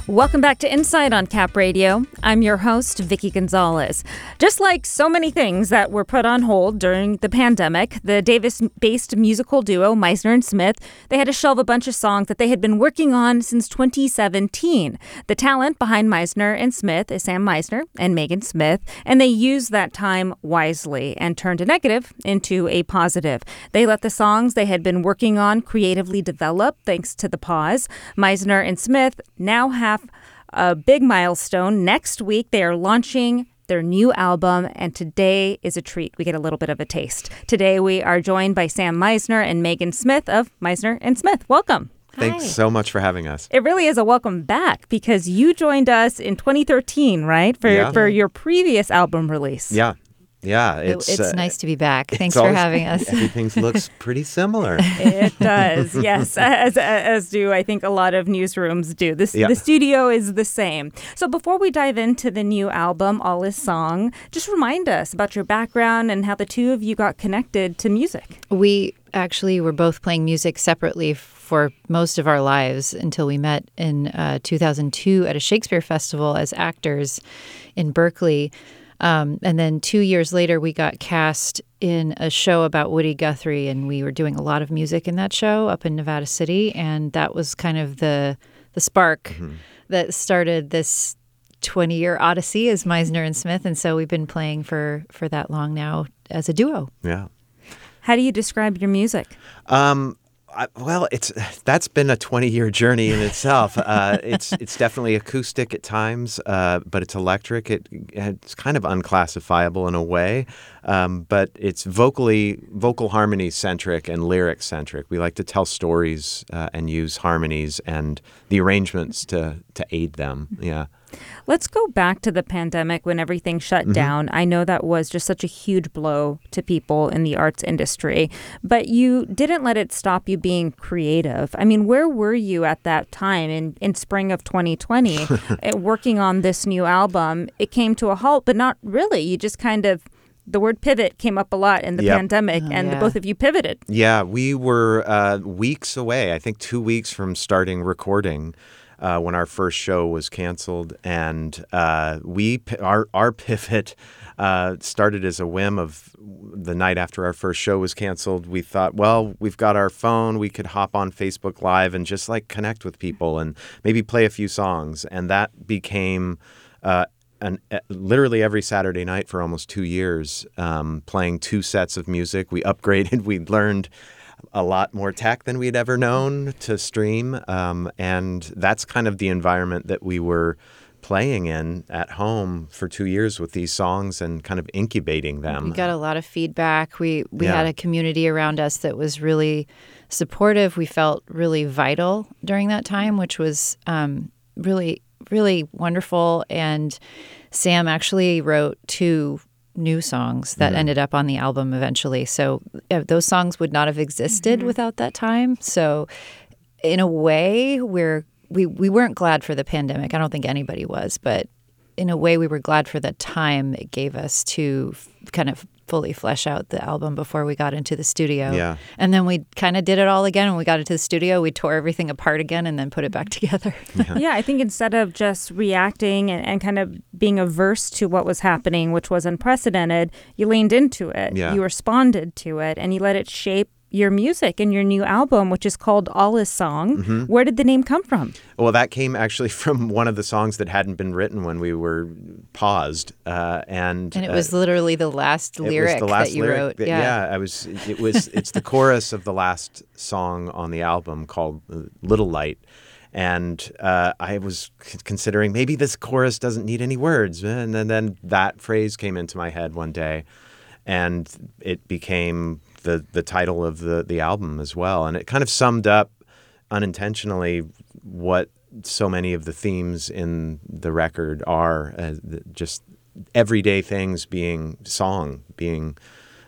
Welcome back to Insight on Cap Radio. I'm your host, Vicky Gonzalez. Just like so many things that were put on hold during the pandemic, the Davis-based musical duo Meisner and Smith, they had to shelve a bunch of songs that they had been working on since 2017. The talent behind Meisner and Smith is Sam Meisner and Megan Smith, and they used that time wisely and turned a negative into a positive. They let the songs they had been working on creatively develop thanks to the pause. Meisner and Smith now have a big milestone. Next week, they are launching their new album, and today is a treat. We get a little bit of a taste. Today, we are joined by Sam Meisner and Megan Smith of Meisner and Smith. Welcome. Thanks so much for having us. It really is a welcome back because you joined us in 2013, right? For your previous album release. Yeah, it's nice to be back. Thanks for having us. Everything looks pretty similar. It does, yes, as do I think a lot of newsrooms do. The studio is the same. So before we dive into the new album, All Is Song, just remind us about your background and how the two of you got connected to music. We actually were both playing music separately for most of our lives until we met in 2002 at a Shakespeare festival as actors in Berkeley. And then 2 years later, we got cast in a show about Woody Guthrie, and we were doing a lot of music in that show up in Nevada City. And that was kind of the spark that started this 20-year odyssey as Meisner and Smith. And so we've been playing for that long now as a duo. Yeah. How do you describe your music? That's been a 20-year journey in itself. It's definitely acoustic at times, but it's electric. It's kind of unclassifiable in a way, but it's vocal harmony centric and lyric centric. We like to tell stories and use harmonies and the arrangements to aid them. Yeah. Let's go back to the pandemic when everything shut down. I know that was just such a huge blow to people in the arts industry, but you didn't let it stop you being creative. I mean, where were you at that time in spring of 2020 working on this new album? It came to a halt, but not really. You just kind of, the word pivot came up a lot in the pandemic, and both of you pivoted. Yeah, we were weeks away, I think 2 weeks from starting recording. When our first show was canceled, and our pivot started as a whim of the night after our first show was canceled. We thought, well, we've got our phone, we could hop on Facebook Live and just like connect with people and maybe play a few songs, and that became literally every Saturday night for almost 2 years, playing 2 sets of music. We upgraded, we learned a lot more tech than we'd ever known to stream. And that's kind of the environment that we were playing in at home for 2 years with these songs and kind of incubating them. We got a lot of feedback. We had a community around us that was really supportive. We felt really vital during that time, which was really, really wonderful. And Sam actually wrote 2 new songs that ended up on the album eventually. So those songs would not have existed without that time. So in a way, we weren't glad for the pandemic. I don't think anybody was, but in a way we were glad for the time it gave us to kind of fully flesh out the album before we got into the studio. Yeah. And then we kind of did it all again. When we got into the studio, we tore everything apart again and then put it back together. Yeah, I think instead of just reacting and kind of being averse to what was happening, which was unprecedented, you leaned into it. Yeah. You responded to it, and you let it shape your music and your new album, which is called All Is Song. Where did the name come from? Well, that came actually from one of the songs that hadn't been written when we were paused, and it was literally the last lyric that you wrote. It's the chorus of the last song on the album called "Little Light." And I was considering maybe this chorus doesn't need any words, and then that phrase came into my head one day, and it became the title of the album as well. And it kind of summed up unintentionally what so many of the themes in the record are, just everyday things being song, being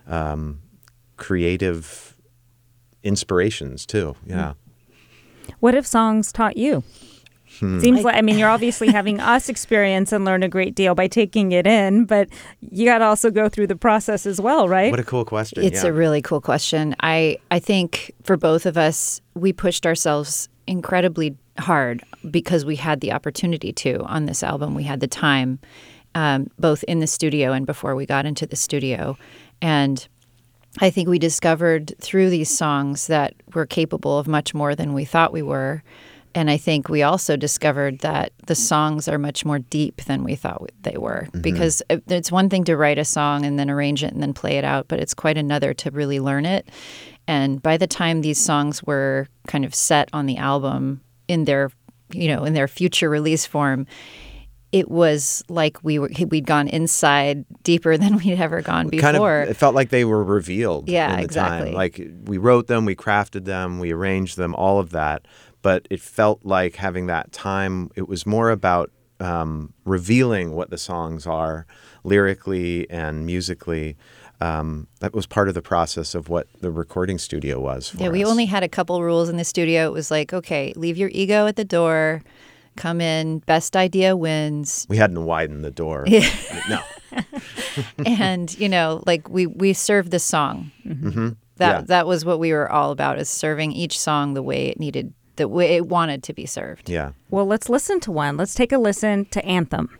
creative inspirations too. Yeah. What have songs taught you? Seems like, I mean, you're obviously having us experience and learn a great deal by taking it in, but you got to also go through the process as well, right? What a cool question. It's a really cool question. I think for both of us, we pushed ourselves incredibly hard because we had the opportunity to on this album. We had the time, both in the studio and before we got into the studio. And I think we discovered through these songs that we're capable of much more than we thought we were. And I think we also discovered that the songs are much more deep than we thought they were. Mm-hmm. Because it's one thing to write a song and then arrange it and then play it out, but it's quite another to really learn it. And by the time these songs were kind of set on the album in their future release form, it was like we'd gone inside deeper than we'd ever gone before. It felt like they were revealed. Yeah, in the exactly. time. Like we wrote them, we crafted them, we arranged them, all of that. But it felt like having that time, it was more about revealing what the songs are lyrically and musically. That was part of the process of what the recording studio was for us. We only had a couple rules in the studio. It was like, okay, leave your ego at the door, come in, best idea wins. We hadn't widened the door. No. And, we served the song. Mm-hmm. That was what we were all about, is serving each song the way it needed, the way it wanted to be served. Yeah. Well, let's listen to one. Let's take a listen to Anthem.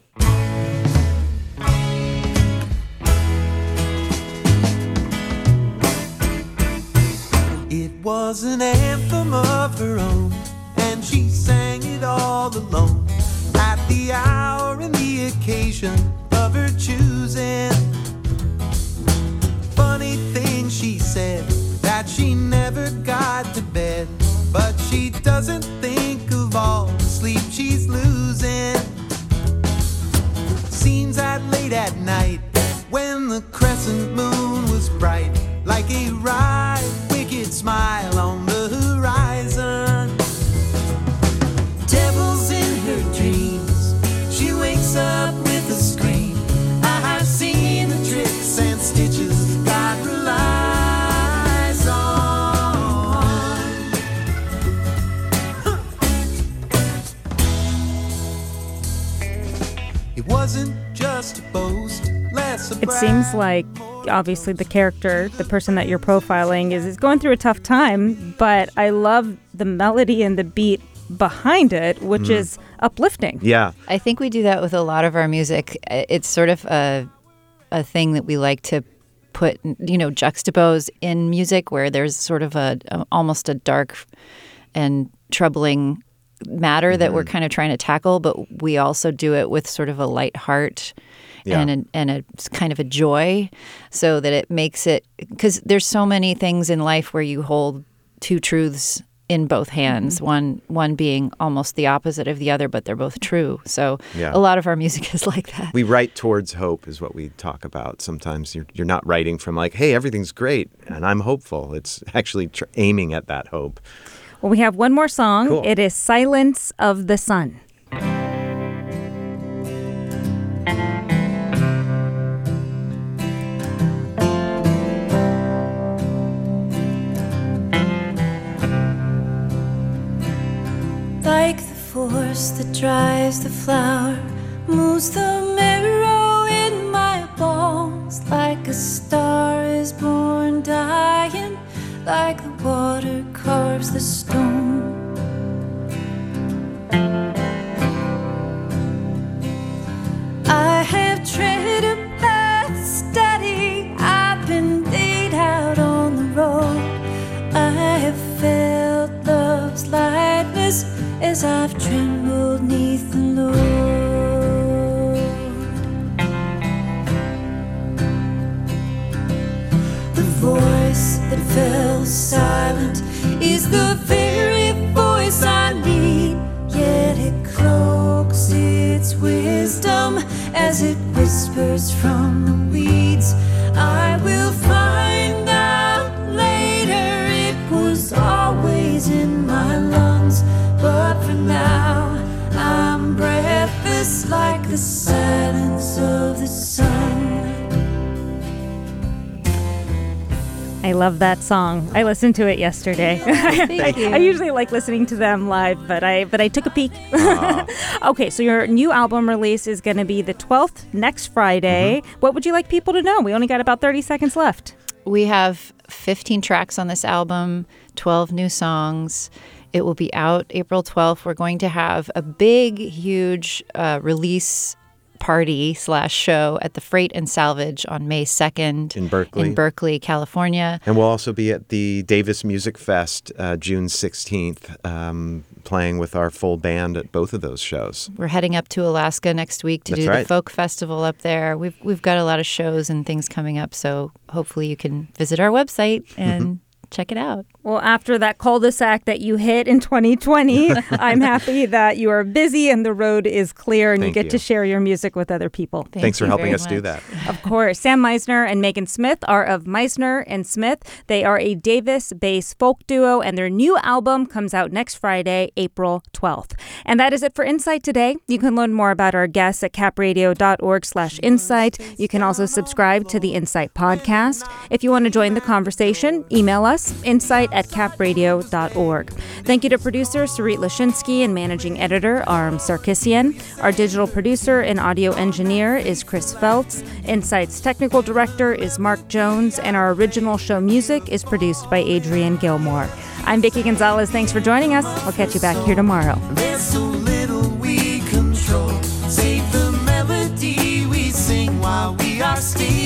It was an anthem of her own, and she sang it all alone, at the hour and the occasion of her choosing. Funny thing she said, that she never got to bed, but she doesn't think of all the sleep she's losing. Seems that late at night, when the crescent moon was bright, like a wry, wicked smile on the horizon. Devils in her dreams, she wakes up with a scream. I've seen the tricks and stitches God relies on. It wasn't just a boast, less a It brag. seems like, obviously, the character, the person that you're profiling, is going through a tough time, but I love the melody and the beat behind it, which is uplifting. Yeah. I think we do that with a lot of our music. It's sort of a thing that we like to put, juxtapose in music, where there's sort of almost a dark and troubling matter that we're kind of trying to tackle, but we also do it with sort of a light heart. Yeah. And a kind of a joy, so that it makes it, because there's so many things in life where you hold two truths in both hands, one being almost the opposite of the other, but they're both true. So Yeah. a lot of our music is like that. We write towards hope is what we talk about. Sometimes you're not writing from like, hey, everything's great and I'm hopeful. It's actually aiming at that hope. Well, we have one more song. Cool. It is Silence of the Sun. Like the force that drives the flower, moves the marrow in my bones. Like a star is born dying, like the water carves the stone. I have tread a path steady, I've been laid out on the road. I have felt love's lightness as I've trembled neath the load. The voice that fell silent is the very voice I need, yet it cloaks its wisdom as it whispers from the weeds. I will find out later it was always in my lungs, but for now I'm breathless like the silence of the sun. I love that song. I listened to it yesterday. Thank you. I usually like listening to them live, but I took a peek. Okay, so your new album release is going to be the 12th, next Friday. What would you like people to know? We only got about 30 seconds left. We have 15 tracks on this album, 12 new songs. It will be out April 12th. We're going to have a big, huge release party / show at the Freight and Salvage on May 2nd in Berkeley, California. And we'll also be at the Davis Music Fest June 16th, playing with our full band at both of those shows. We're heading up to Alaska next week to do the folk festival up there. We've got a lot of shows and things coming up, so hopefully you can visit our website and check it out. Well, after that cul-de-sac that you hit in 2020, I'm happy that you are busy and the road is clear and you get to share your music with other people. Thanks for helping us do that. Of course. Sam Meisner and Megan Smith are of Meisner and Smith. They are a Davis-based folk duo, and their new album comes out next Friday, April 12th. And that is it for Insight today. You can learn more about our guests at capradio.org/insight. You can also subscribe to the Insight podcast. If you want to join the conversation, email us, insight@capradio.org. Thank you to producer Sarit Lashinsky and managing editor Aram Sarkissian. Our digital producer and audio engineer is Chris Feltz. Insight's technical director is Mark Jones, and our original show music is produced by Adrian Gilmore. I'm Vicki Gonzalez. Thanks for joining us. I'll catch you back here tomorrow. There's so little we control. Save the melody we sing while we are still.